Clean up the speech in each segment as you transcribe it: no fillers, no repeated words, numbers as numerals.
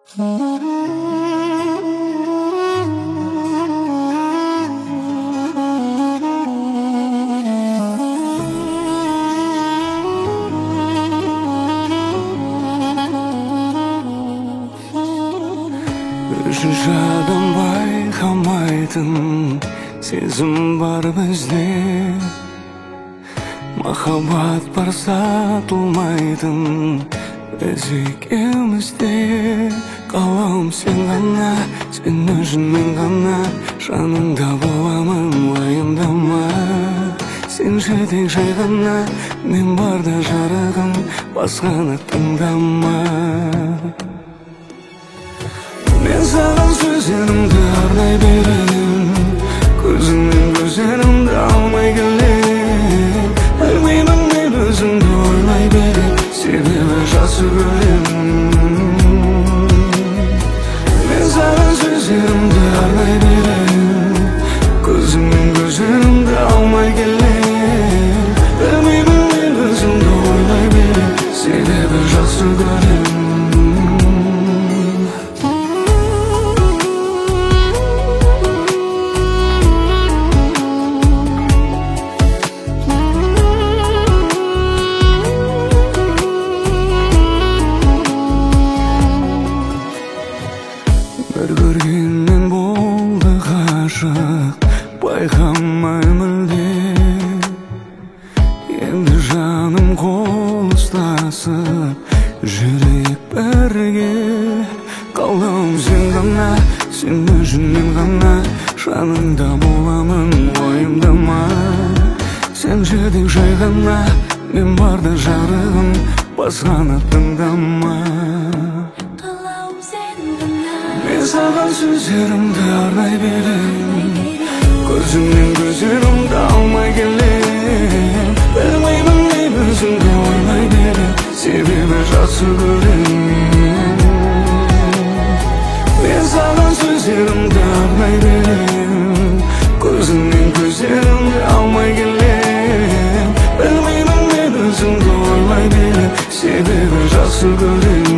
Üçüncü adam bayqamaydın, сезім бар бізде. Махаббат бар сатылмайтын, біз екеумізде. Қалауым сен ғана, сен үшін мен ғана, жаныңда боламын, уайымдама. Сен тек жай ғана, мен барда жарығым, басқаны тыңдама. Мен саған сөздерімді арнай берем, көзіңнен көздерімді алмай келем. Білмеймін мен өзіңді ойлай берем, себебі жақсы көрем. Мен саған сөздерімді арнай берем, көзіңнен көздерімді алмай келем. Білмеймін мен өзіңді ойлай берем, себебі жақсы көрем. Бір көргеннен болды ғашық, байқамай мүлде. Енді жаным қол ұстасып, жүрек бірге. Қалауым сен ғана, сен үшін мен ғана, жаныңда боламын, уайымдама. Сен тек жай ғана, мен барда жарығым, басқаны тыңдама. Мен саған сөздерімді арнай берем, көзіңнен көздерімді алмай келем. Білмеймін мен өзіңді ойлай берем, себебі жақсы көрем. Мен саған сөздерімді арнай берем, көзіңнен көздерімді алмай келем. Білмеймін мен өзіңді ойлай берем, себебі жақсы көрем.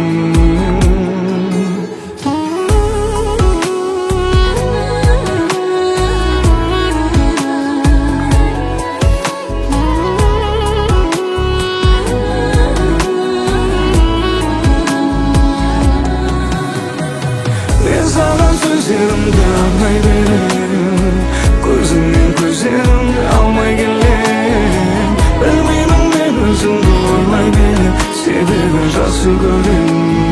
Сөздерімді арнай берем, көзіңнен көздерімді алмай келем. Білмеймін мен өзіңді ойлай берем, себебі жақсы көрем.